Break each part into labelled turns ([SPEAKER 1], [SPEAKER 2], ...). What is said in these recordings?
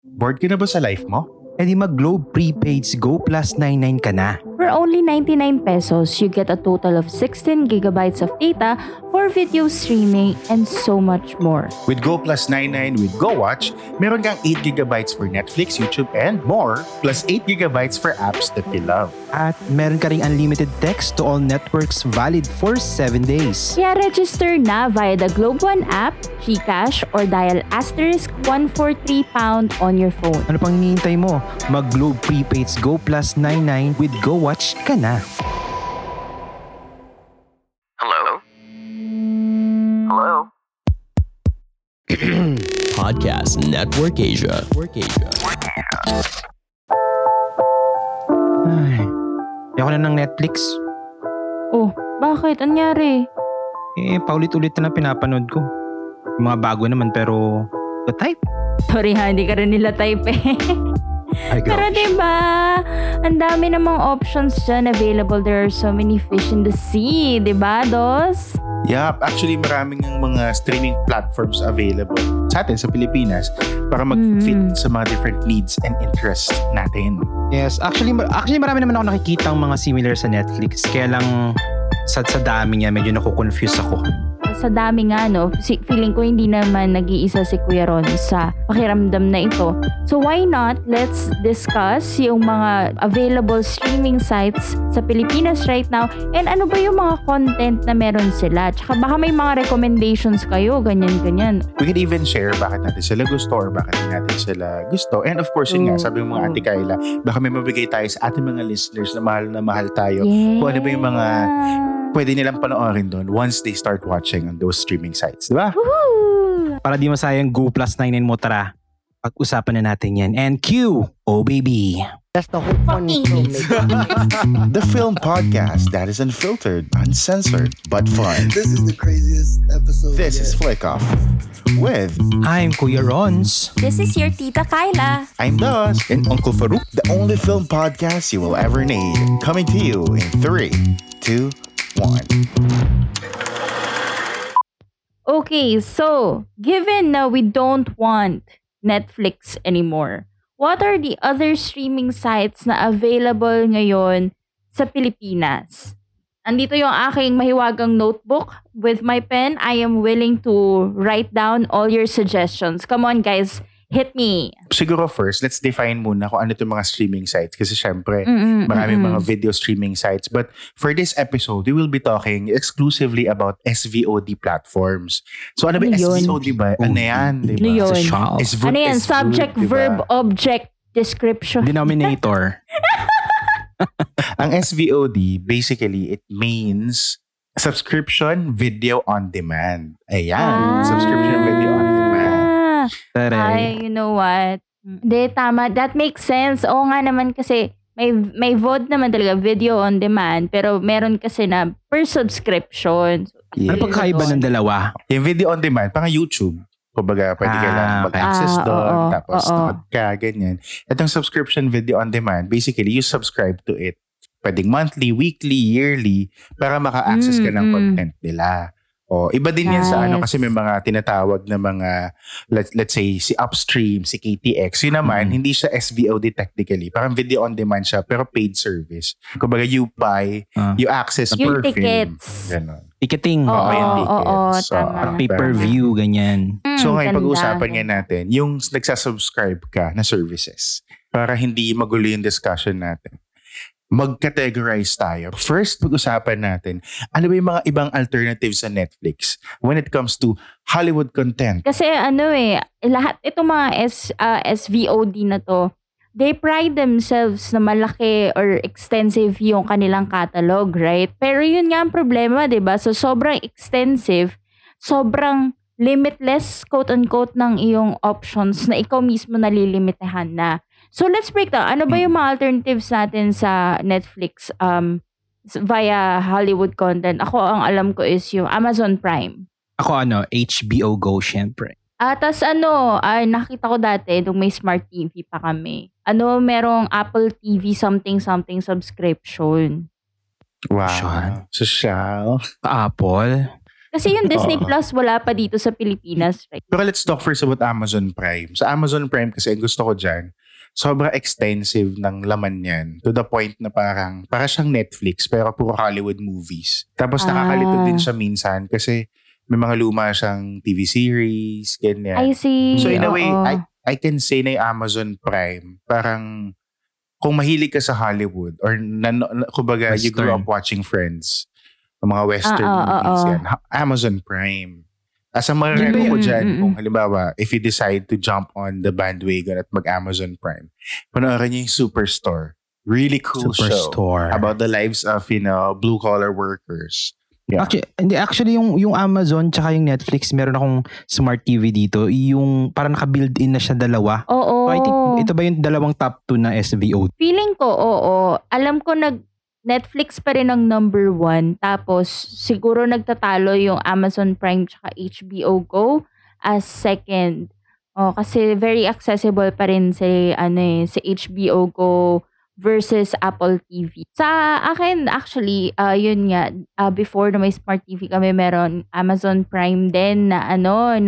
[SPEAKER 1] Bored ka na ba sa life mo?
[SPEAKER 2] E di mag-Globe Prepaid's Go Plus 99 ka na.
[SPEAKER 3] For only 99 pesos, you get a total of 16 gigabytes of data for video streaming and so much more.
[SPEAKER 1] With Go Plus 99 with Go Watch, meron kang 8 gigabytes for Netflix, YouTube, and more, plus 8 gigabytes for apps that you love.
[SPEAKER 2] At meron ka ring unlimited text to all networks valid for 7 days.
[SPEAKER 3] Kaya register na via the Globe One app, GCash, or dial *143# on your phone.
[SPEAKER 2] Ano pang hinihintay mo? Mag-Globe Prepaid's Go Plus 99 with Go Watch ka na.
[SPEAKER 4] Hello? Hello?
[SPEAKER 5] Podcast Network Asia.
[SPEAKER 2] Ay, ayoko na ng Netflix.
[SPEAKER 3] Oh, bakit? Anyari?
[SPEAKER 2] Paulit-ulit na pinapanood ko. Yung mga bago naman pero the type.
[SPEAKER 3] Sorry ha, hindi ka rin nila type eh.
[SPEAKER 2] Ay,
[SPEAKER 3] Pero diba, ang dami namang options dyan available. There are so many fish in the sea, diba, Dos?
[SPEAKER 1] Yup, actually maraming ng mga streaming platforms available sa atin sa Pilipinas para mag-fit sa mga different needs and interests natin.
[SPEAKER 2] Yes, actually marami naman ako nakikitang mga similar sa Netflix. Kaya lang sa dami niya medyo nakukonfuse ako.
[SPEAKER 3] Sa dami nga, no? Feeling ko hindi naman nag-iisa si Kuya Ron sa pakiramdam na ito. So why not, let's discuss yung mga available streaming sites sa Pilipinas right now and ano ba yung mga content na meron sila. Tsaka baka may mga recommendations kayo, ganyan-ganyan.
[SPEAKER 1] We can even share bakit natin sila gusto or bakit natin sila gusto. And of course, yun nga, sabi ng mga Ate Kyla, baka may mabigay tayo sa ating mga listeners na mahal tayo.
[SPEAKER 3] Yeah.
[SPEAKER 1] Kung ano ba yung mga pwede nilang panoorin doon once they start watching on those streaming sites. Diba?
[SPEAKER 3] Woohoo!
[SPEAKER 2] Para di masayang Go Plus 99 mo, tara. Pag-usapan na natin yan. And Q, oh baby.
[SPEAKER 6] That's the whole point of filmmaking.
[SPEAKER 1] The film podcast that is unfiltered, uncensored, but fun.
[SPEAKER 6] This is the craziest episode.
[SPEAKER 1] This is Flick Off with
[SPEAKER 2] I'm Kuya Rons.
[SPEAKER 3] This is your Tita Kyla.
[SPEAKER 1] I'm Dos and Uncle Farouk, the only film podcast you will ever need. Coming to you in 3, 2, 1.
[SPEAKER 3] Okay, so given na we don't want Netflix anymore, what are the other streaming sites na available ngayon sa Pilipinas? Andito yung aking mahiwagang notebook. With my pen, I am willing to write down all your suggestions. Come on, guys. Hit me.
[SPEAKER 1] Siguro first, let's define muna kung ano itong mga streaming sites. Kasi syempre, maraming mga video streaming sites. But for this episode, we will be talking exclusively about SVOD platforms. So ano ba
[SPEAKER 3] Ano yun?
[SPEAKER 1] SVOD ba? Ano yan? Diba?
[SPEAKER 3] Ano yun? Ano yan? Subject, verb, object, description.
[SPEAKER 2] Denominator.
[SPEAKER 1] Ang SVOD, basically, it means subscription video on demand. Ayan. Subscription video on demand.
[SPEAKER 2] Taray.
[SPEAKER 3] Ay, you know what? Hindi, tama. That makes sense. Oo nga naman kasi may VOD naman talaga, video on demand. Pero meron kasi na per subscription.
[SPEAKER 2] Ano pagkaiba ng dalawa?
[SPEAKER 1] Yung video on demand, pang YouTube. Kumbaga, pwede ka lang mag-access doon, tapos nood ka, ganyan. Itong subscription video on demand, basically, you subscribe to it. Pwedeng monthly, weekly, yearly, para maka-access ka ng content nila. O, iba din yan sa ano, kasi may mga tinatawag na mga, let's say, si Upstream, si KTX. Yun naman, hindi siya SVOD technically. Parang video on demand siya, pero paid service. Kumbaga, you buy, you access
[SPEAKER 3] Yung
[SPEAKER 1] per
[SPEAKER 3] tickets.
[SPEAKER 1] film. Ganon.
[SPEAKER 2] Ticketing.
[SPEAKER 1] Oo, yung tickets. So,
[SPEAKER 3] tama.
[SPEAKER 2] Pay-per-view, ganyan.
[SPEAKER 1] So ngayon,
[SPEAKER 3] Ganda.
[SPEAKER 1] pag-uusapan nga natin, yung nagsasubscribe ka na services para hindi magulo yung discussion natin. Mag-categorize tayo. First, pag-usapan natin, ano ba yung mga ibang alternatives sa Netflix when it comes to Hollywood content?
[SPEAKER 3] Kasi lahat itong mga SVOD na to, they pride themselves na malaki or extensive yung kanilang catalog, right? Pero yun nga ang problema, 'di ba? So sobrang extensive, sobrang limitless, quote-unquote, ng iyong options na ikaw mismo nalilimitahan na. So let's break down. Ano ba yung mga alternatives natin sa Netflix via Hollywood content? Ako, ang alam ko is yung Amazon Prime.
[SPEAKER 2] Ako HBO Go syempre.
[SPEAKER 3] Tas nakita ko dati nung may smart TV pa kami. Merong Apple TV something subscription.
[SPEAKER 1] Wow. Social.
[SPEAKER 2] Apple.
[SPEAKER 3] Kasi yung Disney
[SPEAKER 1] Oo.
[SPEAKER 3] Plus wala pa dito sa Pilipinas, right?
[SPEAKER 1] Pero let's talk first about Amazon Prime. Sa Amazon Prime kasi ang gusto ko dyan, sobrang extensive ng laman niyan to the point na para siyang Netflix pero puro Hollywood movies. Tapos nakakalito din siya minsan kasi may mga luma siyang TV series, ganyan.
[SPEAKER 3] I see.
[SPEAKER 1] So in a way,
[SPEAKER 3] Oo.
[SPEAKER 1] I can say na yung Amazon Prime, parang kung mahilig ka sa Hollywood or kumbaga you grew
[SPEAKER 2] Western.
[SPEAKER 1] up watching Friends, ng mga Western
[SPEAKER 3] Oo,
[SPEAKER 1] movies
[SPEAKER 3] oo.
[SPEAKER 1] yan, Amazon Prime. As a mareko ko dyan, kung halimbawa, if you decide to jump on the bandwagon at mag-Amazon Prime, panoorin niyo yung Superstore. Really cool show
[SPEAKER 2] Superstore.
[SPEAKER 1] about the lives of, blue-collar workers. Yeah.
[SPEAKER 2] Actually yung Amazon tsaka yung Netflix, meron akong smart TV dito. Yung parang naka-build-in na siya dalawa.
[SPEAKER 3] Oo.
[SPEAKER 2] So I think ito ba yung dalawang top 2 na SVOD?
[SPEAKER 3] Feeling ko, oo. Alam ko Netflix pa rin ang number 1. Tapos, siguro nagtatalo yung Amazon Prime tsaka HBO Go as second. Kasi very accessible pa rin si HBO Go versus Apple TV. Sa akin, actually, yun nga, before na may Smart TV kami, meron Amazon Prime din na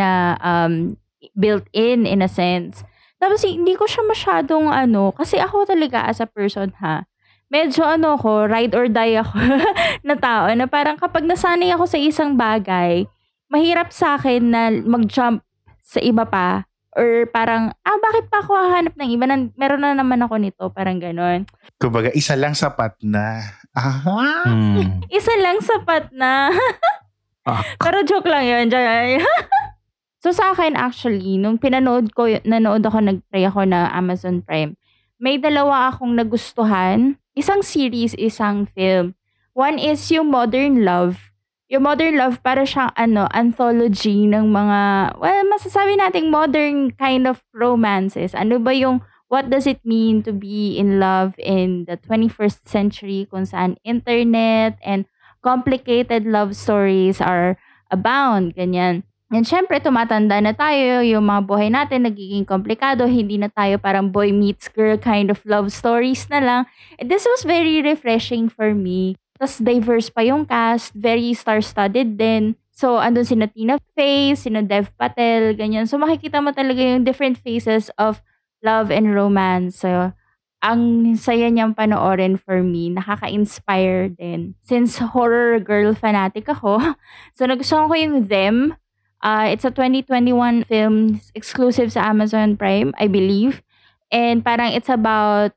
[SPEAKER 3] built-in in a sense. Tapos, hindi ko siya masyadong kasi ako talaga as a person medyo ko, ride or die ako na tao na parang kapag nasanay ako sa isang bagay, mahirap sa akin na mag-jump sa iba pa. Or parang, bakit pa ako hahanap ng iba? Meron na naman ako nito. Parang ganon.
[SPEAKER 1] Kumbaga, isa lang sapat na. Aha!
[SPEAKER 3] Isa lang sapat na. Pero joke lang yun. So sa akin actually, nung nanood ako, nag-try ako na Amazon Prime, may dalawa akong nagustuhan. Isang series, isang film. One is yung Modern Love. Yung Modern Love, para siyang anthology ng mga, masasabi nating modern kind of romances. Ano ba yung, what does it mean to be in love in the 21st century kung saan internet and complicated love stories are abound, ganyan. And syempre, tumatanda na tayo, yung mga buhay natin nagiging komplikado, hindi na tayo parang boy meets girl kind of love stories na lang. And this was very refreshing for me. Tapos diverse pa yung cast, very star-studded din. So, andun sina Tina Fey, sina Dev Patel, ganyan. So, makikita mo talaga yung different phases of love and romance. So, ang saya niyang panoorin for me. Nakaka-inspire din. Since horror girl fanatic ako, so nagustuhan ko yung Them. It's a 2021 film exclusive sa Amazon Prime, I believe. And parang it's about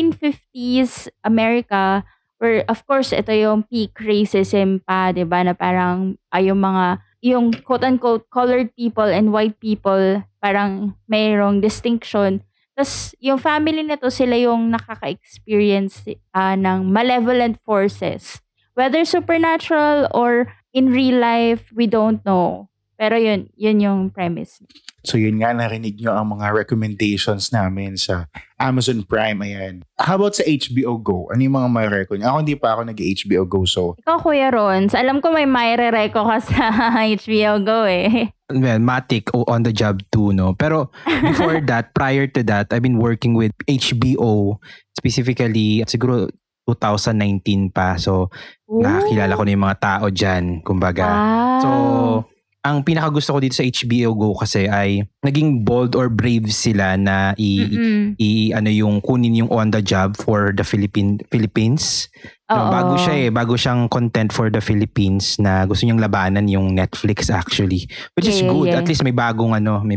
[SPEAKER 3] 1950s America, where of course ito yung peak racism pa, 'di ba, na parang yung quote-unquote colored people and white people, parang mayroong distinction. Tapos yung family nito, sila yung nakaka-experience ng malevolent forces. Whether supernatural or in real life, we don't know. Pero yun yung premise.
[SPEAKER 1] So yun nga, narinig nyo ang mga recommendations namin sa Amazon Prime. Ayan. How about sa HBO Go? Ano yung mga ma-reco nyo? Ako hindi pa ako nag-HBO Go, so...
[SPEAKER 3] Ikaw, Kuya Ron, alam ko may maire-reco ka sa HBO Go eh.
[SPEAKER 2] Well, Matic on the job too, no? Pero before that, prior to that, I've been working with HBO, specifically, siguro 2019 pa. So, nakakilala ko na yung mga tao dyan, kumbaga.
[SPEAKER 3] Wow.
[SPEAKER 2] So, ang pinakagusto ko dito sa HBO Go kasi ay naging bold or brave sila na yung kunin yung on the job for the Philippines. No, bago siyang content for the Philippines na gusto niyang labanan yung Netflix actually. Which is good.
[SPEAKER 3] Yeah.
[SPEAKER 2] At least may bagong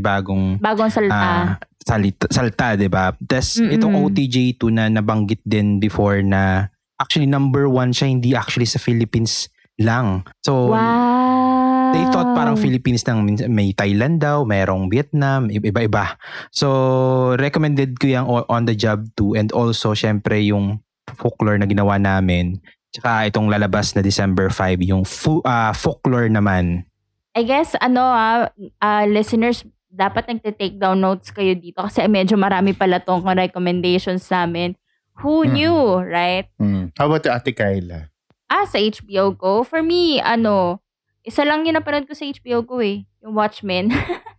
[SPEAKER 3] salta.
[SPEAKER 2] Salta, 'di ba? Tas itong OTJ2 na nabanggit din before na actually number 1 siya, hindi actually sa Philippines lang. So they thought parang Philippines lang, may Thailand daw, mayroong Vietnam, iba-iba. So, recommended ko yung On the Job 2 and also, syempre, yung folklore na ginawa namin. Tsaka itong lalabas na December 5, yung folklore naman.
[SPEAKER 3] I guess, listeners, dapat nagte-take down notes kayo dito kasi medyo marami pala tong recommendations namin. Who knew, right?
[SPEAKER 1] How about Ate Kyla?
[SPEAKER 3] Sa HBO Go, for me, isa lang yung napanood ko sa HBO Go yung Watchmen.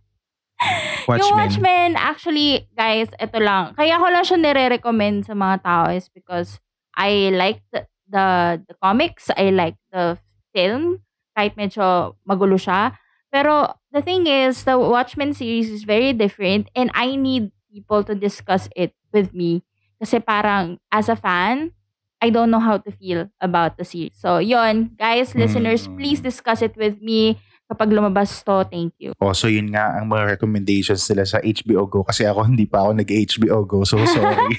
[SPEAKER 3] Yung Watchmen, actually, guys, ito lang. Kaya ko lang siya nire-recommend sa mga tao is because I like the comics, I like the film, kahit medyo magulo siya. Pero the thing is, the Watchmen series is very different and I need people to discuss it with me. Kasi parang, as a fan, I don't know how to feel about the series. So, yon guys, listeners, please discuss it with me. Kapag lumabas to, thank you.
[SPEAKER 1] So yun nga ang mga recommendations nila sa HBO Go kasi ako hindi pa ako nag-HBO Go, so sorry.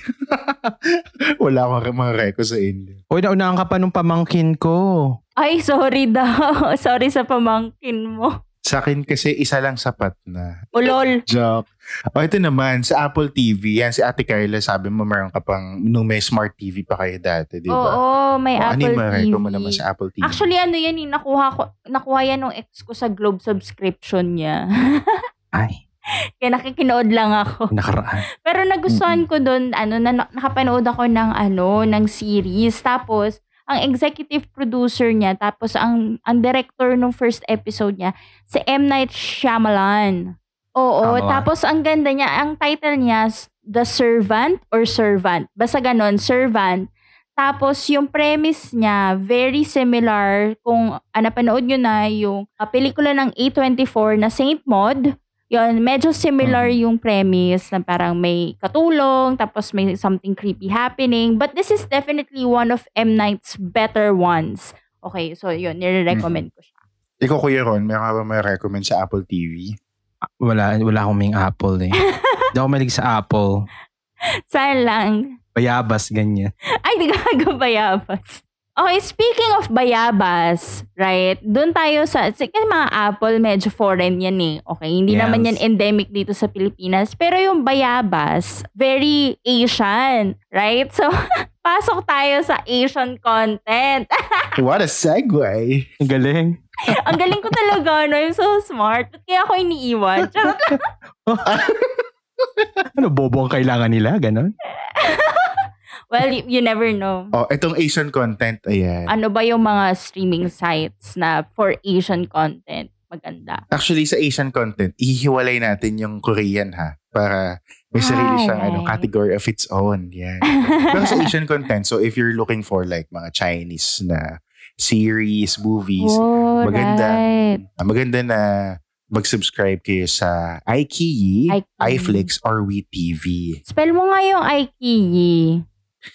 [SPEAKER 1] Wala akong mga reco sa inyo.
[SPEAKER 2] Uy, naunahan ka pa nung pamangkin ko.
[SPEAKER 3] Ay, sorry daw. Sorry sa pamangkin mo.
[SPEAKER 1] Sa akin kasi isa lang sapat na.
[SPEAKER 3] Ulol.
[SPEAKER 1] Joke. Ito naman, sa Apple TV, yan si Ate Carla, sabi mo meron ka pang, nung may Smart TV pa kayo dati, di ba?
[SPEAKER 3] Oo, may Apple
[SPEAKER 1] ano
[SPEAKER 3] TV.
[SPEAKER 1] Ano mo naman sa Apple TV?
[SPEAKER 3] Actually, ano yan, nakuha yan ng ex ko sa Globe subscription niya.
[SPEAKER 2] Ay.
[SPEAKER 3] Kaya nakikinood lang ako.
[SPEAKER 2] Nakaraan.
[SPEAKER 3] Pero nagustuhan ko doon, nakapanood ako ng series. Tapos, ang executive producer niya, tapos ang director ng first episode niya, si M. Night Shyamalan. Oo, tapos ang ganda niya, ang title niya, The Servant or Servant. Basta ganon, Servant. Tapos yung premise niya, very similar kung napanood nyo na yung pelikula ng A24 na Saint Maud. Yun, medyo similar yung premise na parang may katulong, tapos may something creepy happening. But this is definitely one of M. Night's better ones. Okay, so yun, nire-recommend ko siya.
[SPEAKER 1] Ikaw, Kuya Ron, meron ka ba may recommend sa Apple TV?
[SPEAKER 2] Wala akong may Apple eh. Hindi ako malig sa Apple.
[SPEAKER 3] Saan lang?
[SPEAKER 2] Bayabas, ganyan.
[SPEAKER 3] Ay, di ka bayabas. Okay, speaking of bayabas, right? Doon tayo kasi mga Apple, medyo foreign yan eh. Okay, hindi naman yan endemic dito sa Pilipinas. Pero yung bayabas, very Asian, right? So, pasok tayo sa Asian content.
[SPEAKER 1] What a segue!
[SPEAKER 2] Ang galing.
[SPEAKER 3] Ang galing ko talaga, no? I'm so smart. At kaya ako iniiwan.
[SPEAKER 2] Ano, bobo ang kailangan nila? Ganon?
[SPEAKER 3] Well, you never know.
[SPEAKER 1] Itong Asian content, ayan.
[SPEAKER 3] Ano ba yung mga streaming sites na for Asian content? Maganda.
[SPEAKER 1] Actually, sa Asian content, ihiwalay natin yung Korean ha. Para may sarili siyang category of its own. Yan. Pero sa Asian content, so if you're looking for like mga Chinese na series, movies, maganda na mag-subscribe kayo sa iQIYI, iFlix, or WeTV.
[SPEAKER 3] Spell mo nga yung iQIYI.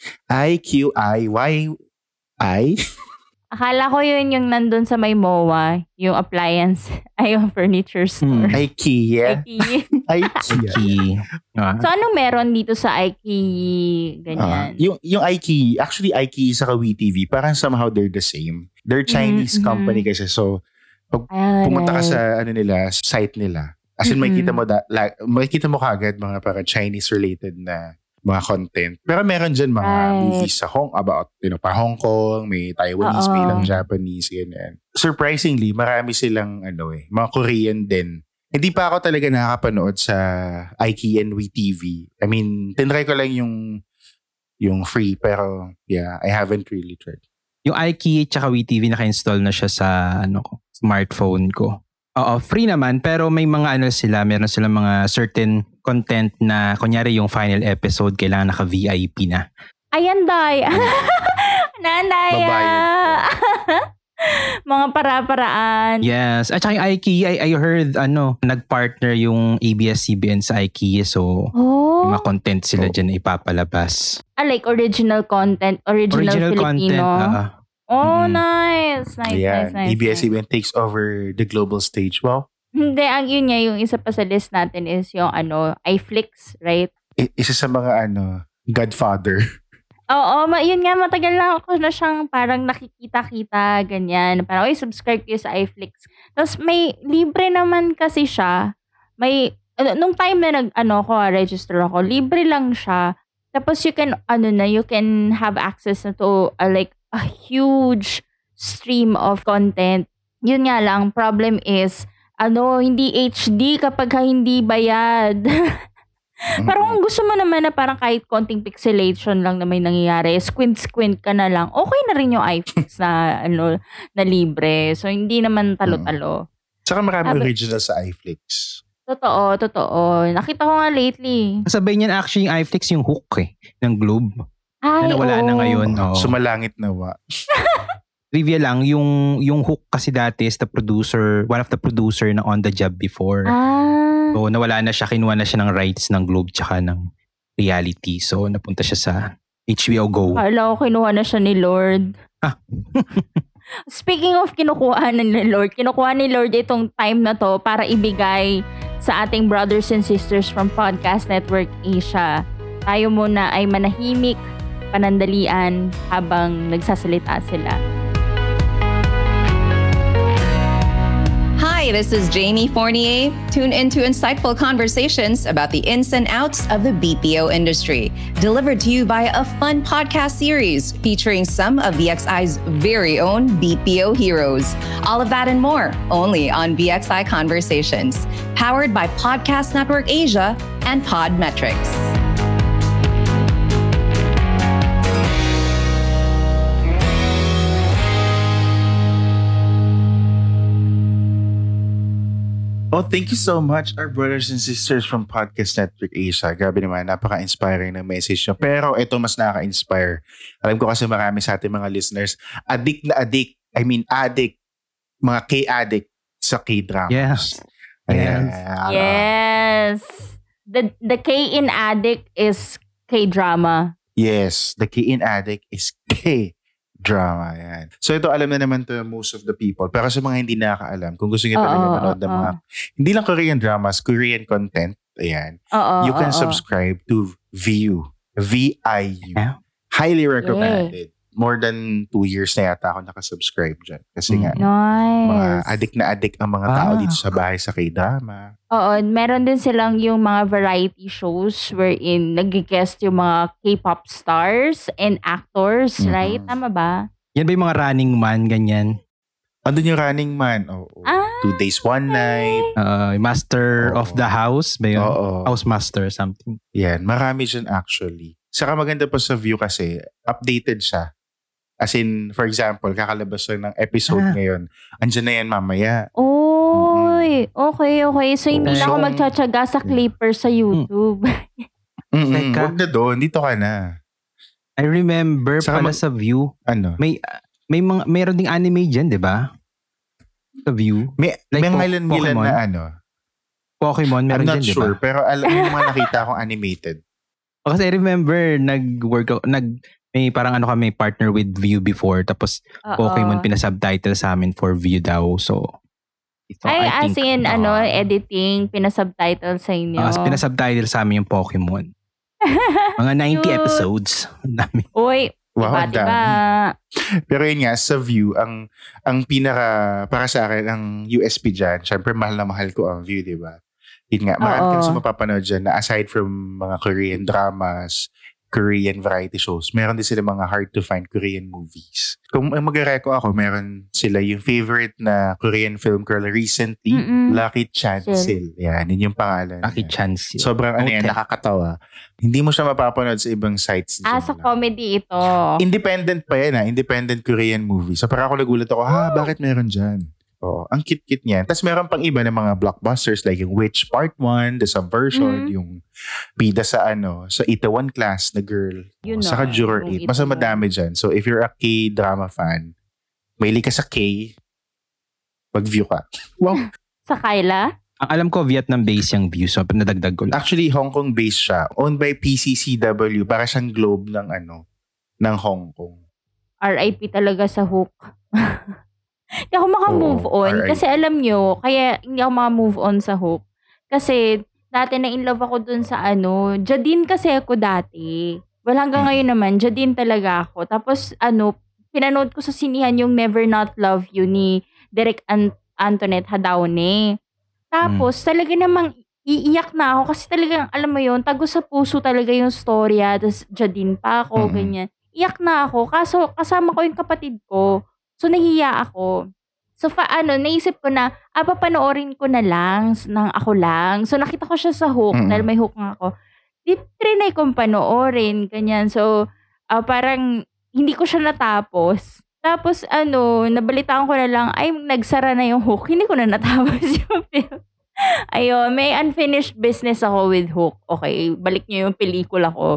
[SPEAKER 1] iQIYI.
[SPEAKER 3] Akala ko yun yung nandun sa may MOA, yung appliance, yung furniture store.
[SPEAKER 1] IKEA.
[SPEAKER 2] IKEA.
[SPEAKER 3] So, anong meron dito sa iQIYI? Ganyan.
[SPEAKER 1] Yung iQIYI, actually iQIYI sa WeTV, parang somehow they're the same. They're Chinese company kasi. So, pag pumunta ka sa site nila, as in makikita mo kagad mga parang Chinese-related na mga content. Pero meron dyan mga movies sa about, pa Hong Kong, may Taiwanese, may ilang Japanese, ganyan. Surprisingly, marami silang, mga Korean din. Hindi pa ako talaga nakakapanood sa iQIYI and WeTV. I mean, tinry ko lang yung free, pero yeah, I haven't really tried.
[SPEAKER 2] Yung iQIYI tsaka WeTV naka-install na siya sa smartphone ko. Oo, free naman, pero may mga meron silang mga certain content na, kunyari yung final episode, kailangan naka-VIP na.
[SPEAKER 3] Ayan, day. Nanay. Mga para-paraan.
[SPEAKER 2] Yes. At saka yung iQIYI, I heard, nag-partner yung ABS-CBN sa iQIYI, so yung mga content sila dyan na ipapalabas.
[SPEAKER 3] Like original content, original Filipino.
[SPEAKER 2] Content,
[SPEAKER 3] nice. Nice.
[SPEAKER 1] ABS-CBN takes over the global stage. Wow.
[SPEAKER 3] Hindi, yun nga, yung isa pa sa list natin is yung iFlix, right?
[SPEAKER 1] Isa sa mga Godfather.
[SPEAKER 3] Oo, yun nga, matagal na ako na siyang parang nakikita-kita, ganyan. Parang, subscribe kayo sa iFlix. Tapos may libre naman kasi siya. May, nung time na register ako, libre lang siya. Tapos you can have access to like a huge stream of content. Yun nga lang, problem is, hindi HD kapag hindi bayad. Parang kung gusto mo naman na parang kahit konting pixelation lang na may nangyayari, squint ka na lang, okay na rin yung iFlix na, na libre. So, hindi naman talo-talo.
[SPEAKER 1] Tsaka marami original sa iFlix.
[SPEAKER 3] Totoo. Nakita ko nga lately.
[SPEAKER 2] Kasabay niyan actually yung iFlix yung Hook ng Globe.
[SPEAKER 3] Ay,
[SPEAKER 2] na nawala na ngayon.
[SPEAKER 1] Sumalangit nawa.
[SPEAKER 2] Trivia lang, yung Hook kasi dati is one of the producer na On the Job before. So nawala na siya, kinuha na siya ng rights ng Globe tsaka ng Reality. So napunta siya sa HBO Go.
[SPEAKER 3] Akala ko kinuha na siya ni Lord. Speaking of kinukuha ni Lord itong time na to para ibigay sa ating brothers and sisters from Podcast Network Asia. Tayo muna ay manahimik, panandalian habang nagsasalita sila.
[SPEAKER 4] Hi, this is Jamie Fournier. Tune into insightful conversations about the ins and outs of the BPO industry, delivered to you by a fun podcast series featuring some of VXI's very own BPO heroes. All of that and more, only on VXI Conversations, powered by Podcast Network Asia and Podmetrics.
[SPEAKER 1] Oh, thank you so much, our brothers and sisters from Podcast Network Asia. Grabe naman, napaka-inspiring ng message nyo. Pero ito mas nakaka-inspire. Alam ko kasi marami sa ating mga listeners, addict, mga K-addict sa K-dramas.
[SPEAKER 2] Yes.
[SPEAKER 1] Ayan.
[SPEAKER 3] Yes. The K in addict is K-drama.
[SPEAKER 1] Yes, the K in addict is K-drama. Yan. So ito, alam na naman to most of the people. Pero sa mga hindi nakakaalam, kung gusto nyo talaga manood ng mga, hindi lang Korean dramas, Korean content, ayan, you can subscribe to VIU. VIU.
[SPEAKER 2] Yeah.
[SPEAKER 1] Highly recommended. More than 2 years na yata ako nakasubscribe dyan. Kasi nga, mga
[SPEAKER 3] Nice.
[SPEAKER 1] addict ang mga tao dito sa bahay sa K-drama.
[SPEAKER 3] Oo, meron din silang yung mga variety shows wherein nag-guest yung mga K-pop stars and actors, right? Tama ba?
[SPEAKER 2] Yan ba yung mga Running Man, ganyan?
[SPEAKER 1] Andun yung Running Man. Oo. 2 days, 1 night.
[SPEAKER 2] Master of the House ba yun?
[SPEAKER 1] Oo.
[SPEAKER 2] House Master, something.
[SPEAKER 1] Yan, marami dyan actually. Saka maganda pa sa VIU kasi, updated siya. As in, for example, kakalabas lang ng episode ngayon. Andyan na yan mamaya.
[SPEAKER 3] Oy, okay. So, hindi na ako
[SPEAKER 1] So,
[SPEAKER 3] magtsatsaga sa Clipper sa YouTube.
[SPEAKER 2] Teka.
[SPEAKER 1] Huwag na doon, dito ka na.
[SPEAKER 2] I remember
[SPEAKER 1] Saka
[SPEAKER 2] pala sa VIU,
[SPEAKER 1] Ano?
[SPEAKER 2] meron ding anime dyan, di ba? Sa VIU.
[SPEAKER 1] May
[SPEAKER 2] Like
[SPEAKER 1] ilan
[SPEAKER 2] Pokemon?
[SPEAKER 1] na ano.
[SPEAKER 2] Pokemon,
[SPEAKER 1] I'm
[SPEAKER 2] meron
[SPEAKER 1] not
[SPEAKER 2] dyan, di ba?
[SPEAKER 1] sure, pero alam mo yung mga nakita akong animated.
[SPEAKER 2] Kasi I remember, may parang kami partner with VIU before, tapos Pokemon pinasubtitle sa amin for VIU daw. So,
[SPEAKER 3] As in, editing, pinasubtitle sa inyo.
[SPEAKER 2] Pinasubtitle sa amin yung Pokemon. Mga 90 episodes. Ang dami.
[SPEAKER 3] Uy,
[SPEAKER 1] Wow, ang
[SPEAKER 3] diba?
[SPEAKER 1] Pero yun nga, sa VIU, ang pinaka, para sa akin, ang USP dyan, syempre mahal na mahal ko ang VIU, di ba? Yun nga, marami ka sa mapapanood dyan na aside from mga Korean dramas, Korean variety shows, meron din sila mga hard-to-find Korean movies. Kung mag-reko ako, meron sila yung favorite na Korean film ko recently, Lucky Chancil. Yan, yun yung pangalan.
[SPEAKER 2] Lucky Chancil.
[SPEAKER 1] Sobrang nakakatawa. Hindi mo siya mapapanood sa ibang sites.
[SPEAKER 3] Sa comedy ito.
[SPEAKER 1] Independent pa yan independent Korean movie. So parang ako nagulat ako, bakit meron dyan? Oo, ang cute-cute niyan. Tapos meron pang iba na mga blockbusters like yung Witch Part 1, The Subversion, yung bida sa sa Itaewon Class na girl. Saka Juror 8. Basta madami dyan. So if you're a K-drama fan, mahilig ka sa K, mag-view ka. Wow.
[SPEAKER 3] Sa Kyla?
[SPEAKER 2] Ang alam ko, Vietnam-based yung VIU. So nadagdag ko lang.
[SPEAKER 1] Actually, Hong Kong-based siya. Owned by PCCW. Para siyang Globe ng Hong Kong.
[SPEAKER 3] RIP talaga sa Hook. Hindi ako maka-move on.
[SPEAKER 1] RIP.
[SPEAKER 3] Kasi alam nyo, kaya hindi ako maka-move on sa Hook. Kasi dati na-in love ako dun sa Jadine kasi ako dati. Well, hanggang ngayon naman, Jadine talaga ako. Tapos pinanood ko sa sinihan yung Never Not Love You ni Derek Antoinette Hadaone. Tapos talaga namang iiyak na ako kasi talagang, alam mo yun, tago sa puso talaga yung storya. Tapos Jadine pa ako, ganyan. Iyak na ako. Kaso kasama ko yung kapatid ko. So, nahiya ako. So, naisip ko na, papanoorin ko na lang ng ako lang. So, nakita ko siya sa Hook, dahil may Hook nga ako. Trinay kong panoorin, ganyan. So, parang, hindi ko siya natapos. Tapos, nabalitaan ko na lang, nagsara na yung Hook. Hindi ko na natapos yung film. Ayun, may unfinished business ako with Hook. Okay, balik niyo yung pelikula ko.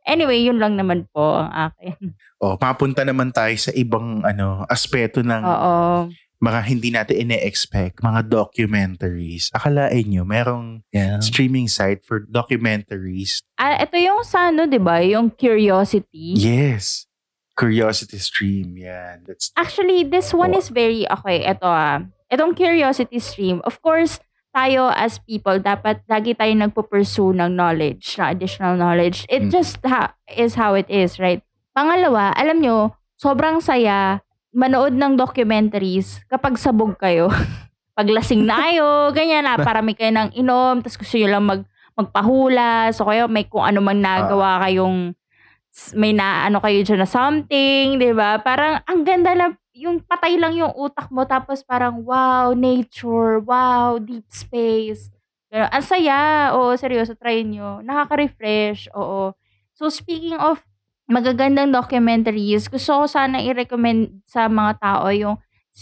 [SPEAKER 3] anyway, yun lang naman po ang akin.
[SPEAKER 1] Papunta naman tayo sa ibang aspeto ng
[SPEAKER 3] Oo.
[SPEAKER 1] mga hindi natin ine-expect, mga documentaries. Akalain nyo, merong streaming site for documentaries.
[SPEAKER 3] Ito yung sa di ba? Yung Curiosity.
[SPEAKER 1] Yes. Curiosity Stream. Yan.
[SPEAKER 3] Actually, this one is very, okay, itong Curiosity Stream, of course, tayo as people, dapat lagi tayo nagpo-pursue ng knowledge, na additional knowledge. It just is how it is, right? Pangalawa, alam nyo, sobrang saya manood ng documentaries kapag sabog kayo. Paglasing na kayo, ganyan na, parami kayo ng inom, tapos gusto nyo lang magpahula, so kayo may kung ano man nagawa kayong, may naano kayo dyan na something, di ba? Parang ang ganda lang, yung patay lang yung utak mo, tapos parang wow, nature, wow, deep space. Pero, ang saya, seryoso, try nyo. Nakaka-refresh, oo. So speaking of magagandang documentaries, gusto ko sana i-recommend sa mga tao yung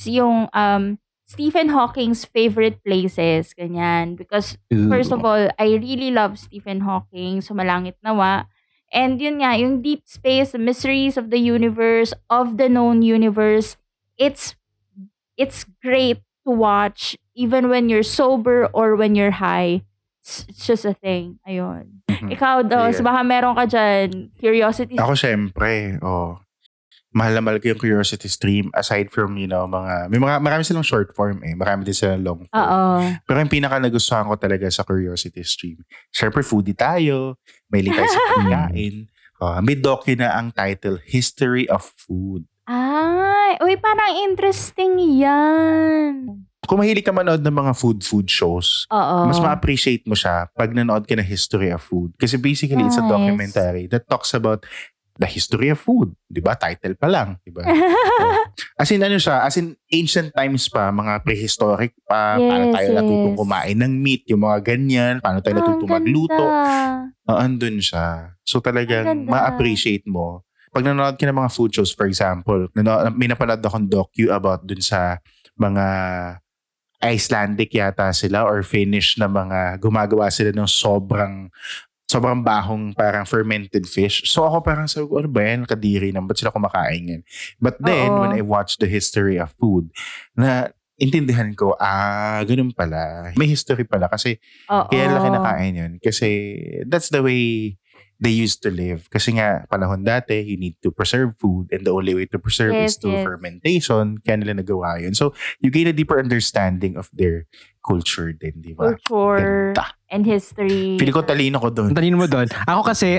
[SPEAKER 3] Stephen Hawking's favorite places, ganyan. Because first of all, I really love Stephen Hawking, Sumalangit Nawa. And yun nga, yung deep space, the mysteries of the universe, of the known universe, it's great to watch even when you're sober or when you're high. It's just a thing. Ayun. Ikaw, Dos, baka meron ka dyan, Curiosity.
[SPEAKER 1] Ako syempre, mahal na mahal ko yung Curiosity Stream aside from, marami silang short form marami din silang long form.
[SPEAKER 3] Oo.
[SPEAKER 1] Pero yung pinaka nagustuhan ko talaga sa Curiosity Stream, syempre foodie tayo, may tayo sa pagkain. May docu na ang title, History of Food.
[SPEAKER 3] Parang interesting yan.
[SPEAKER 1] Kung mahilig ka manood ng mga food shows, mas ma-appreciate mo siya pag nanood ka ng History of Food. Kasi basically, it's a documentary that talks about the history of food. Diba? Title pa lang. Diba? As in ancient times pa, mga prehistoric pa, paano tayo natutong kumain ng meat, yung mga ganyan, paano tayo natutong magluto. Andun siya. So talagang ma-appreciate mo. Pag nanonood ka ng mga food shows, for example, may napanood akong docu about dun sa mga Icelandic yata sila or Finnish na mga gumagawa sila ng sobrang bahong parang fermented fish. So ako parang sabi ko, ano ba yan? Kadiri naman. Ba't sila kumakain yan? But then, when I watched the history of food, na intindihan ko, ganun pala. May history pala kasi kaya nila kinakain yun. Kasi that's the way they used to live. Kasi nga, panahon dati, you need to preserve food and the only way to preserve is through fermentation. Kaya nila nagawa yun. So, you gain a deeper understanding of their culture din, di ba?
[SPEAKER 3] Culture
[SPEAKER 1] Ganda.
[SPEAKER 3] and history.
[SPEAKER 1] Feeling ko talino ko doon.
[SPEAKER 2] Talino mo doon. Ako kasi,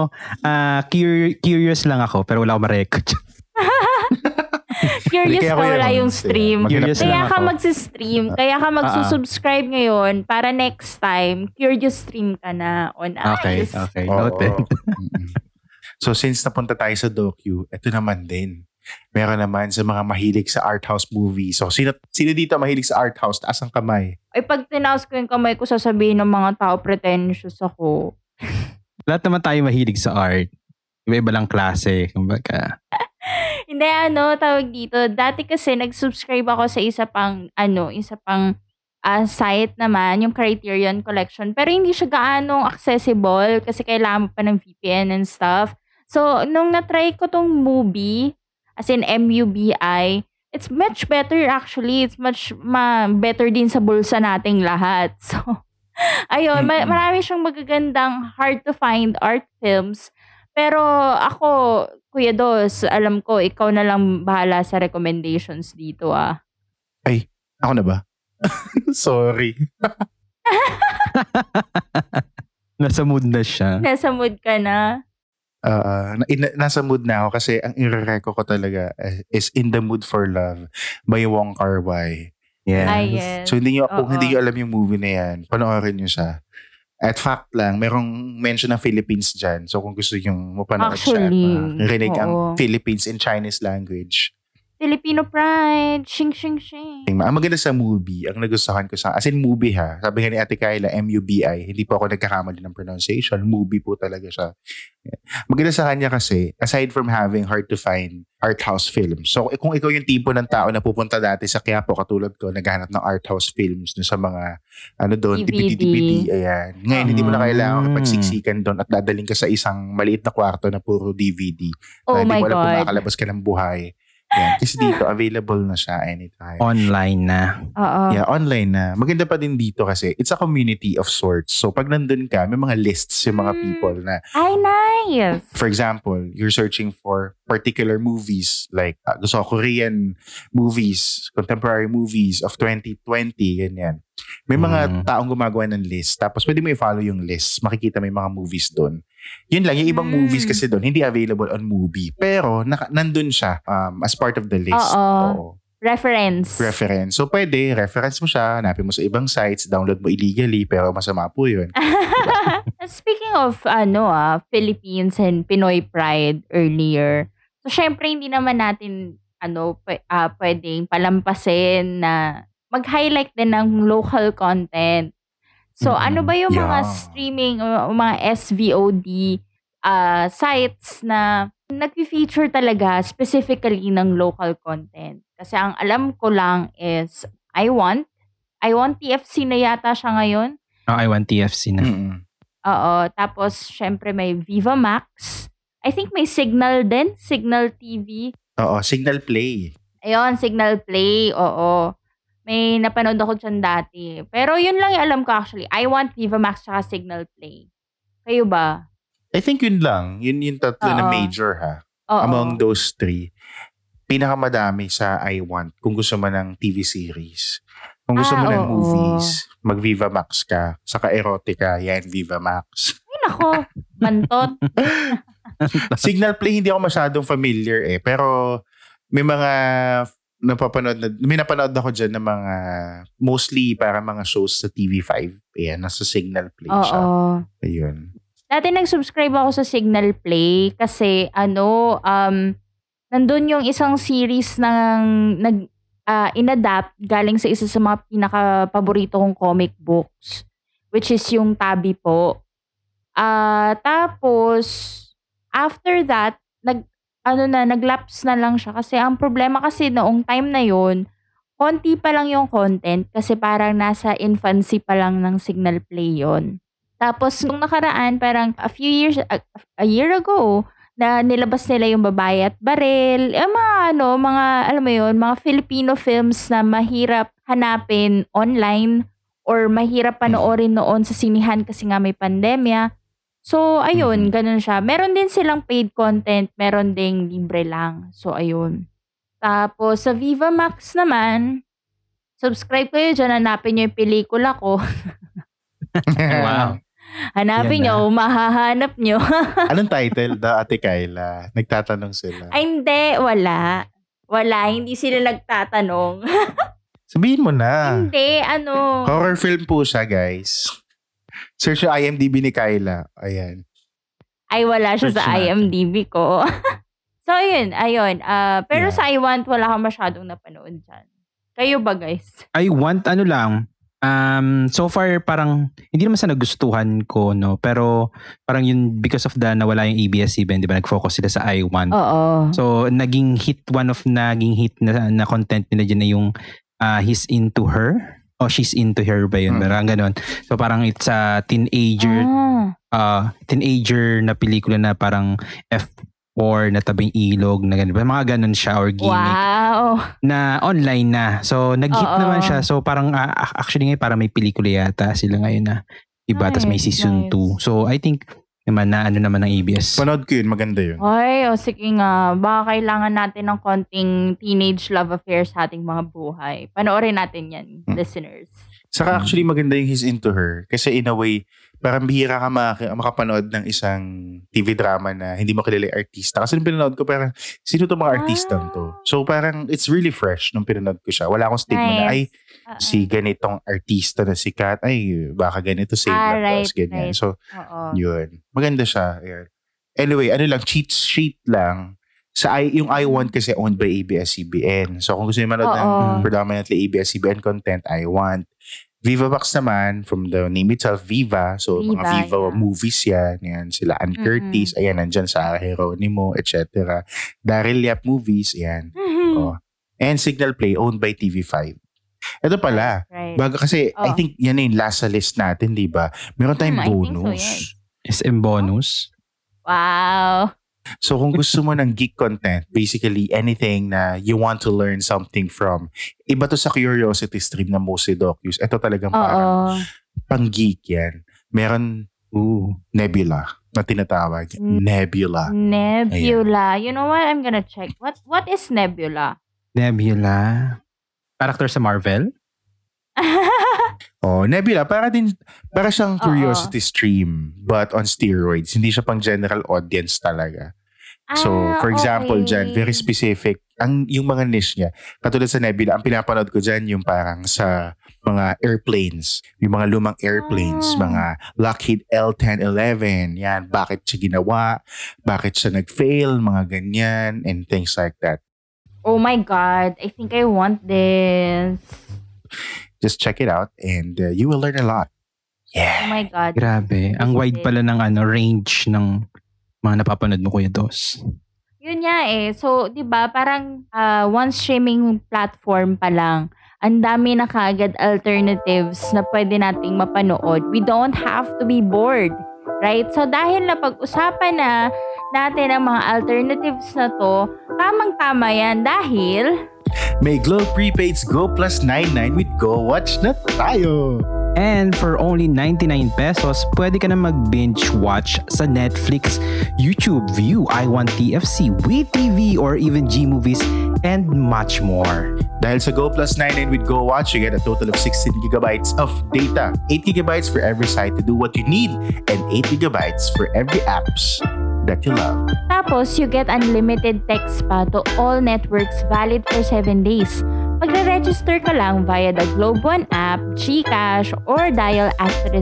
[SPEAKER 2] curious lang ako, pero wala akong ma-record.
[SPEAKER 3] Curious ka, wala yung stream. Kaya ka
[SPEAKER 2] ako.
[SPEAKER 3] magsi-stream. Kaya ka magsusubscribe ngayon para next time, curious stream ka na on us.
[SPEAKER 2] Okay. Noted.
[SPEAKER 1] So since napunta tayo sa docu, ito naman din. Meron naman sa mga mahilig sa art house movie. So sino dito mahilig sa art house? Taas ang kamay.
[SPEAKER 3] Pag tinaas ko yung kamay ko, sasabihin ng mga tao, pretentious ako.
[SPEAKER 2] Lahat naman tayo mahilig sa art. Iba-iba lang klase. Kumbaga.
[SPEAKER 3] Hindi, tawag dito. Dati kasi nag-subscribe ako sa isa pang site naman, yung Criterion Collection. Pero hindi siya gaano accessible kasi kailangan mo pa ng VPN and stuff. So, nung na-try ko tong movie, as in MUBI, it's much better actually. It's much better din sa bulsa nating lahat. So, ayun, marami siyang magagandang hard to find art films. Pero ako, Kuya Dos, alam ko, ikaw na lang bahala sa recommendations dito
[SPEAKER 1] Ay, ako na ba? Sorry.
[SPEAKER 2] Nasa mood na siya.
[SPEAKER 3] Nasa mood ka na?
[SPEAKER 1] Nasa mood na ako kasi ang irereko ko talaga is In the Mood for Love by Wong Kar-wai.
[SPEAKER 2] Yes.
[SPEAKER 3] Yes.
[SPEAKER 1] So hindi nyo alam yung movie na yan, panoorin nyo siya. At fact lang, merong mention ng Philippines dyan. So kung gusto yung mapanood siya, rinig ang Philippines in Chinese language.
[SPEAKER 3] Filipino pride. Shing, shing, shing.
[SPEAKER 1] Ang maganda sa movie, ang nagustuhan ko as in movie ha, sabi nga ni Ate Kyla, MUBI, hindi po ako nagkakamali ng pronunciation, movie po talaga siya. Maganda sa kanya kasi, aside from having hard to find art house films, so kung ikaw yung tipo ng tao na pupunta dati sa Quiapo, katulad ko, naghahanap ng art house films dun sa mga, doon, DVD, ayan. Ngayon, hindi mo na kailangan pagsiksikan doon at dadaling ka sa isang maliit na kwarto na puro DVD.
[SPEAKER 3] Oh
[SPEAKER 1] hindi
[SPEAKER 3] my
[SPEAKER 1] mo alam kung
[SPEAKER 3] God.
[SPEAKER 1] makakalabas ka ng buhay. Yan. Kasi dito, available na siya anytime.
[SPEAKER 2] Online na.
[SPEAKER 3] Oo.
[SPEAKER 1] Yeah, online na. Maganda pa din dito kasi it's a community of sorts. So pag nandun ka, may mga lists yung mga people na,
[SPEAKER 3] Ay, nice.
[SPEAKER 1] for example, you're searching for particular movies like gusto ko Korean movies, contemporary movies of 2020, ganyan. May mga taong gumagawa ng list. Tapos pwede mo i-follow yung list. Makikita may mga movies doon. Yun lang, yung ibang movies kasi doon, hindi available on Mubi. Pero nandun siya as part of the list.
[SPEAKER 3] Oo. Reference.
[SPEAKER 1] So pwede, reference mo siya, hanapin mo sa ibang sites, download mo illegally, pero masama po yun.
[SPEAKER 3] Speaking of Philippines and Pinoy pride earlier. So syempre hindi naman natin pwedeng palampasin na mag-highlight din ng local content. So ano ba yung mga streaming o mga SVOD sites na nag-feature talaga specifically ng local content? Kasi ang alam ko lang is I Want TFC na yata siya ngayon.
[SPEAKER 2] I Want TFC na.
[SPEAKER 3] Oo. Tapos syempre may Viva Max. I think may Signal din. Signal TV.
[SPEAKER 1] Oo, Signal Play.
[SPEAKER 3] Ayun, Signal Play. Oo. May napanood ako dyan dati. Pero yun lang yung alam ko actually. I Want Viva Max tsaka Signal Play. Kayo ba?
[SPEAKER 1] I think yun lang. Yun yung tatlo na major ha.
[SPEAKER 3] Oo.
[SPEAKER 1] Among those three. Pinakamadami sa I Want kung gusto mo ng TV series. Kung gusto mo ng movies, mag-Viva Max ka. Saka erotica, yan, Viva Max.
[SPEAKER 3] Ay nako, bantot.
[SPEAKER 1] Signal Play, hindi ako masyadong familiar Pero may mga may napanood ako dyan ng mga mostly para mga shows sa TV5. Ayan, nasa Signal Play siya.
[SPEAKER 3] Oo.
[SPEAKER 1] Ayun.
[SPEAKER 3] Dati nag-subscribe ako sa Signal Play kasi nandun yung isang series ng inadapt galing sa isa sa mga pinaka-paborito kong comic books, which is yung Tabi po. Tapos after that, naglapse na lang siya kasi ang problema kasi noong time na yun, konti pa lang yung content kasi parang nasa infancy pa lang ng Signal Play yon. Tapos nung nakaraan, parang a year ago, na nilabas nila yung Babae at Baril, mga alam mo yun, mga Filipino films na mahirap hanapin online or mahirap panoorin noon sa sinihan kasi nga may pandemya. So, ayun, ganun siya. Meron din silang paid content, meron ding libre lang. So, ayun. Tapos, sa Viva Max naman, subscribe kayo dyan, hanapin nyo yung pelikula ko.
[SPEAKER 2] Wow.
[SPEAKER 3] Hanapin nyo, mahahanap nyo.
[SPEAKER 1] Anong title da, Ate Kyla? Nagtatanong sila.
[SPEAKER 3] Ay, hindi. Wala. Hindi sila nagtatanong.
[SPEAKER 1] Sabihin mo na.
[SPEAKER 3] Hindi,
[SPEAKER 1] Horror film po siya, guys. Search yung IMDb ni Kyla. Ayan.
[SPEAKER 3] Ay, wala siya sa IMDb ko. So, ayun. Pero sa I Want, wala kang masyadong napanood dyan. Kayo ba, guys?
[SPEAKER 2] I Want, so far parang hindi naman sa nagustuhan ko, no, pero parang yun because of the nawala yung ABS-CBN, di ba, nag-focus sila sa I Want.
[SPEAKER 3] Oo.
[SPEAKER 2] So naging hit na content nila dyan na yung He's Into Her o She's Into Her ba yun, parang ganun. So parang it's a teenager na pelikula na parang F4 na tabing ilog na ganun. Mga ganun siya or gimmick.
[SPEAKER 3] Wow.
[SPEAKER 2] Na online na. So, nag-hit naman siya. So, parang actually ngayon parang may pelikula yata sila ngayon na iba. Tapos may season 2. So, I think naman na naman ng ABS.
[SPEAKER 1] Panood ko yun. Maganda yun.
[SPEAKER 3] Ay, sige nga. Baka kailangan natin ng konting teenage love affair sa ating mga buhay. Panoorin natin yan, listeners.
[SPEAKER 1] Saka actually maganda yung He's Into Her. Kasi in a way, parang bihira ka makapanood ng isang TV drama na hindi mo kilala yung artista. Kasi nung pinanood ko, parang sino to mga artistang to? So parang it's really fresh nung pinanood ko siya. Wala akong stigma na, ay, si ganitong artista na sikat, ay, baka ganito same lang. Tapos ganyan. So, yun. Maganda siya. Yun. Anyway, cheat sheet lang. Yung I Want kasi owned by ABS-CBN. So kung gusto niyo manood ng predominantly ABS-CBN content, I Want. Viva Max naman, from the name itself, Viva. So mga Viva movies yan. Sila Ann Curtis, ayan, nandyan sa Geronimo, etc. Daryl Yap movies, ayan. And Signal Play, owned by TV5. Ito pala, bago kasi, I think yan na yung last sa list natin, di ba? Meron tayong bonus.
[SPEAKER 2] SM bonus.
[SPEAKER 3] Wow.
[SPEAKER 1] So kung gusto mo ng geek content, basically anything na you want to learn something from, iba to sa curiosity stream ng Mostly Docus. Ito talagang parang pang-geek yan. Meron Nebula na tinatawag. Nebula.
[SPEAKER 3] Ayan. You know what? I'm gonna check. What is Nebula?
[SPEAKER 2] Nebula? Character sa Marvel?
[SPEAKER 1] Nebula, para siyang curiosity stream but on steroids. Hindi siya pang general audience talaga. So, for example, dyan, very specific, yung mga niche niya. Katulad sa Nebula, ang pinapanood ko dyan yung parang sa mga airplanes, yung mga lumang airplanes, mga Lockheed L-1011, yan, bakit siya ginawa, bakit siya nag-fail, mga ganyan, and things like that.
[SPEAKER 3] Oh my God, I think I want this.
[SPEAKER 1] Just check it out and you will learn a lot. Yeah.
[SPEAKER 3] Oh my God.
[SPEAKER 2] Grabe. Ang wide pala ng range ng mga napapanood mo, Kuya Dos.
[SPEAKER 3] Yun nga So, di ba, parang one streaming platform pa lang, ang dami na kaagad alternatives na pwede nating mapanood. We don't have to be bored. Right? So, dahil napag-usapan na natin ang mga alternatives na to, tamang-tama yan dahil
[SPEAKER 1] may Globe Prepaid's Go Plus 99 with Go Watch na tayo!
[SPEAKER 2] And for only 99 pesos, pwede ka na mag-binge watch sa Netflix, YouTube, View, iWant TFC, WeTV, or even G-Movies, and much more.
[SPEAKER 1] Dahil sa Go Plus 99 with Go Watch, you get a total of 16 gigabytes of data, 8 gigabytes for every site to do what you need, and 8 gigabytes for every apps that you love.
[SPEAKER 3] Tapos, you get unlimited text pa to all networks valid for 7 days. Magre-register ka lang via the Globe One app, GCash, or dial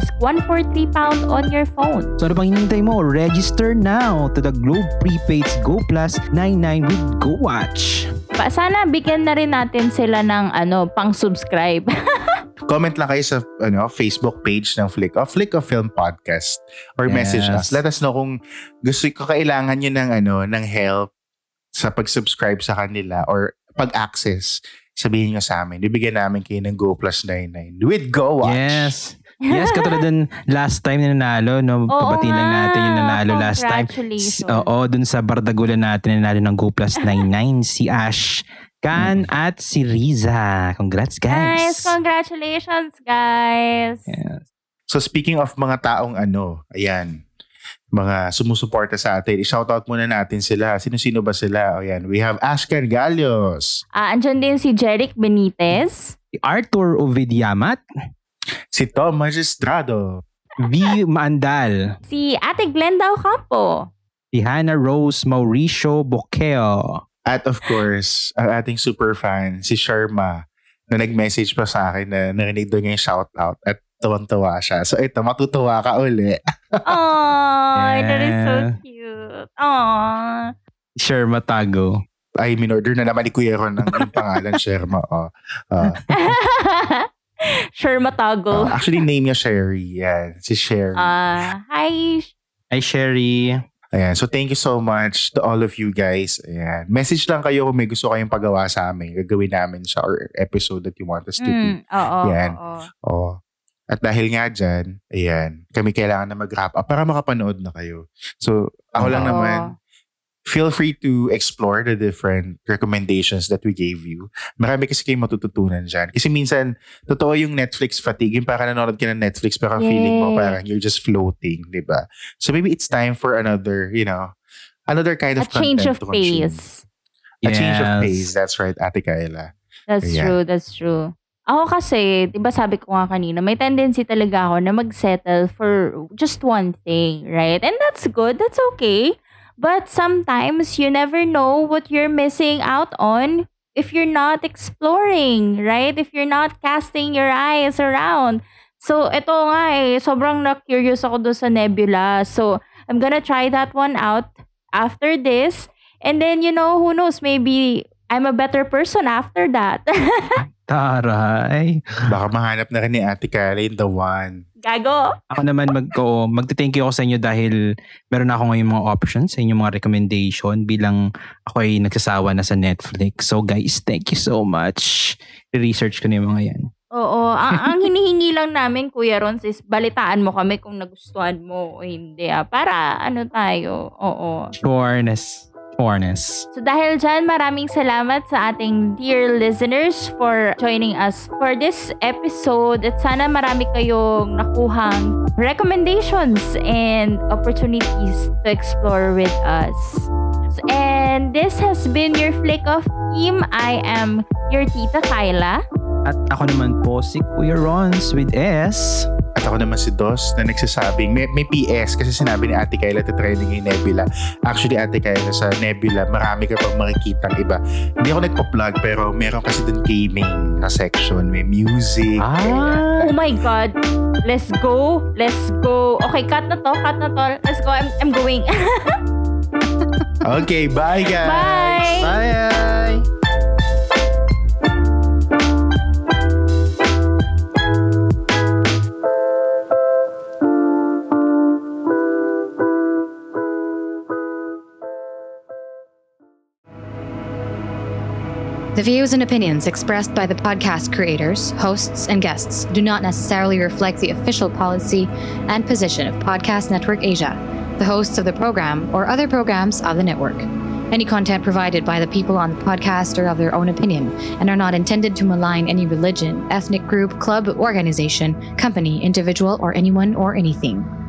[SPEAKER 3] *143# on your phone.
[SPEAKER 2] So ano bang hinihintay mo? Register now to the Globe Prepaid's Go Plus 99 with Go Watch.
[SPEAKER 3] Sana bigyan na rin natin sila ng pang-subscribe.
[SPEAKER 1] Comment lang kayo sa Facebook page ng Flick of Film Podcast or message us. Let us know kung gusto ko, kailangan nyo ng help sa pag-subscribe sa kanila or pag-access. Sabihin nyo sa amin. Bibigyan namin kayo ng Go Plus 99 with Go Watch.
[SPEAKER 2] Yes, katulad dun last time na nanalo, no? Pabatiin lang natin yung nanalo last time. Dun sa Bardagulan natin nanalo ng Go Plus 99 si Ash Kan at si Riza. Congrats, guys.
[SPEAKER 3] Nice, congratulations, guys.
[SPEAKER 2] Yes.
[SPEAKER 1] So speaking of mga taong mga sumusuporta sa atin, i-shoutout muna natin sila. Sino-sino ba sila? We have Ashkan Galios.
[SPEAKER 3] Andyan din si Jeric Benitez.
[SPEAKER 2] Si Arthur Ovidiamat.
[SPEAKER 1] Si Tom Magistrado.
[SPEAKER 2] V. Maandal.
[SPEAKER 3] Si Ate Glenda Ocampo.
[SPEAKER 2] Si Hannah Rose Mauricio Boqueo.
[SPEAKER 1] At of course, ang ating super fan, si Sharma, na nag-message pa sa akin na narinig doon niya yung shoutout at tuwang-tuwa siya. So ito, matutuwa ka uli.
[SPEAKER 3] Aww, that is so cute. Aww.
[SPEAKER 2] Sherma Tago.
[SPEAKER 1] Ay, minorder na naman ni Kuya Ron ng pangalan, Sherma.
[SPEAKER 3] Sherma Tago.
[SPEAKER 1] Actually, name niya Sherry. Yan, si Sherry.
[SPEAKER 3] Hi.
[SPEAKER 2] Hi, Sherry.
[SPEAKER 1] Ayan, so thank you so much to all of you guys. Ayan. Message lang kayo kung may gusto kayong pagawa sa amin. Gagawin namin siya or episode that you want us to do. Yan. Oo. At dahil nga dyan, ayan, kami kailangan na mag-wrap up para makapanood na kayo. So, ako lang naman, feel free to explore the different recommendations that we gave you. Marami kasi kayong matututunan dyan. Kasi minsan, totoo yung Netflix fatigue. Yung parang nanonood ka ng Netflix, parang feeling mo parang you're just floating, di ba? So maybe it's time for another, another kind of content
[SPEAKER 3] change of pace.
[SPEAKER 1] A change of pace. That's right, Ate Kayla.
[SPEAKER 3] That's true. Ako kasi, diba sabi ko nga kanina, may tendency talaga ako na mag-settle for just one thing, right? And that's good, that's okay. But sometimes, you never know what you're missing out on if you're not exploring, right? If you're not casting your eyes around. So, ito nga sobrang na-curious ako doon sa Nebula. So, I'm gonna try that one out after this. And then, who knows, maybe I'm a better person after that.
[SPEAKER 2] Taray.
[SPEAKER 1] Baka mahanap na rin ni Ate Karen the one.
[SPEAKER 3] Gago.
[SPEAKER 2] Ako naman magte-thank you ako sa inyo dahil meron na ako ngayon mga options sa inyong mga recommendation bilang ako ay nagsasawa na sa Netflix. So guys, thank you so much. I-research ko na yung mga yan.
[SPEAKER 3] Oo. ang hinihingi lang namin, Kuya Rons, is balitaan mo kami kung nagustuhan mo o hindi. Para tayo. Oo.
[SPEAKER 2] Sureness.
[SPEAKER 3] So dahil dyan, maraming salamat sa ating dear listeners for joining us for this episode. At sana marami kayong nakuhang recommendations and opportunities to explore with us. And this has been your Flick Off team. I am your Tita Kyla.
[SPEAKER 2] At ako naman po si Kuya Rons with S.
[SPEAKER 1] At ako naman si Dos na nagsasabing, may PS kasi sinabi ni Ate Kyla to trending yung Nebula. Actually, Ate Kyla, sa Nebula, marami ka pang makikitang iba. Hindi ako nagpa-plug pero meron kasi dun gaming na section. May music.
[SPEAKER 3] Oh my God. Let's go. Okay, cut na to. Let's go. I'm going.
[SPEAKER 1] Okay, bye guys.
[SPEAKER 3] Bye.
[SPEAKER 2] Bye.
[SPEAKER 7] The views and opinions expressed by the podcast creators, hosts, and guests do not necessarily reflect the official policy and position of Podcast Network Asia, the hosts of the program, or other programs of the network. Any content provided by the people on the podcast are of their own opinion and are not intended to malign any religion, ethnic group, club, organization, company, individual, or anyone or anything.